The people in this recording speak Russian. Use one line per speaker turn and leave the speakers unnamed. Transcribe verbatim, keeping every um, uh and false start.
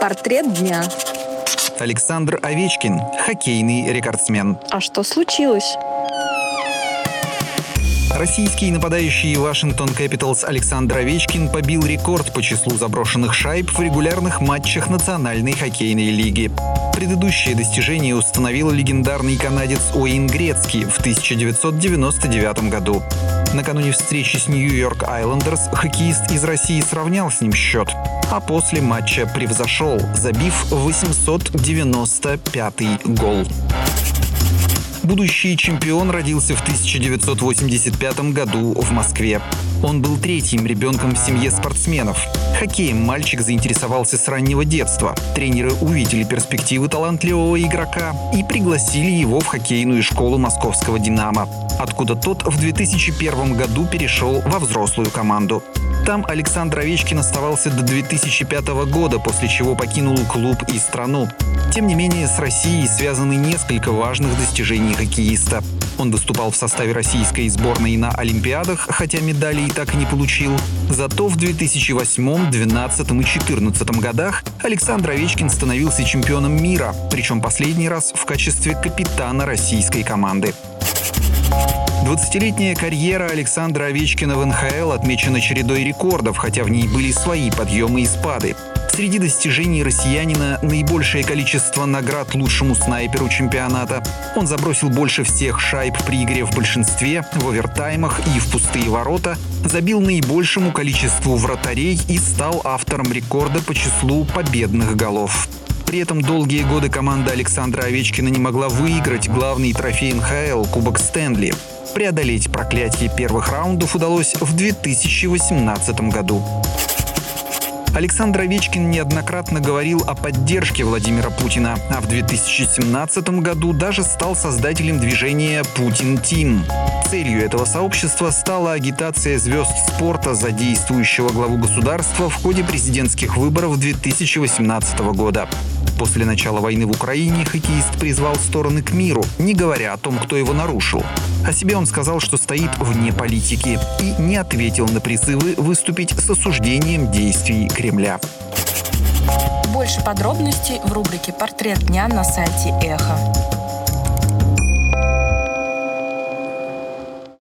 Портрет дня.
Александр Овечкин, хоккейный рекордсмен.
А что случилось?
Российский нападающий Вашингтон Кэпиталс Александр Овечкин побил рекорд по числу заброшенных шайб в регулярных матчах Национальной хоккейной лиги. Предыдущее достижение установил легендарный канадец Уэйн Грецки в тысяча девятьсот девяносто девятом году. Накануне встречи с Нью-Йорк Айлендерс хоккеист из России сравнял с ним счет, а после матча превзошел, забив восемьсот девяносто пятый гол. Будущий чемпион родился в тысяча девятьсот восемьдесят пятом году в Москве. Он был третьим ребенком в семье спортсменов. Хоккеем мальчик заинтересовался с раннего детства. Тренеры увидели перспективы талантливого игрока и пригласили его в хоккейную школу московского «Динамо», откуда тот в две тысячи первом году перешел во взрослую команду. Там Александр Овечкин оставался до две тысячи пятого года, после чего покинул клуб и страну. Тем не менее, с Россией связаны несколько важных достижений хоккеиста. Он выступал в составе российской сборной на Олимпиадах, хотя медалей так и не получил. Зато в две тысячи восьмом, две тысячи двенадцатом и две тысячи четырнадцатом годах Александр Овечкин становился чемпионом мира, причем последний раз в качестве капитана российской команды. двадцатилетняя карьера Александра Овечкина в эн ха эл отмечена чередой рекордов, хотя в ней были свои подъемы и спады. Среди достижений россиянина наибольшее количество наград лучшему снайперу чемпионата. Он забросил больше всех шайб при игре в большинстве, в овертаймах и в пустые ворота, забил наибольшему количеству вратарей и стал автором рекорда по числу победных голов. При этом долгие годы команда Александра Овечкина не могла выиграть главный трофей эн ха эл – Кубок Стэнли. Преодолеть проклятие первых раундов удалось в две тысячи восемнадцатом году. Александр Овечкин неоднократно говорил о поддержке Владимира Путина, а в две тысячи семнадцатом году даже стал создателем движения «Путин Тим». Целью этого сообщества стала агитация звезд спорта за действующего главу государства в ходе президентских выборов две тысячи восемнадцатого года. После начала войны в Украине хоккеист призвал стороны к миру, не говоря о том, кто его нарушил. О себе он сказал, что стоит вне политики, и не ответил на призывы выступить с осуждением действий Кремля.
Больше подробностей в рубрике «Портрет дня» на сайте Эхо.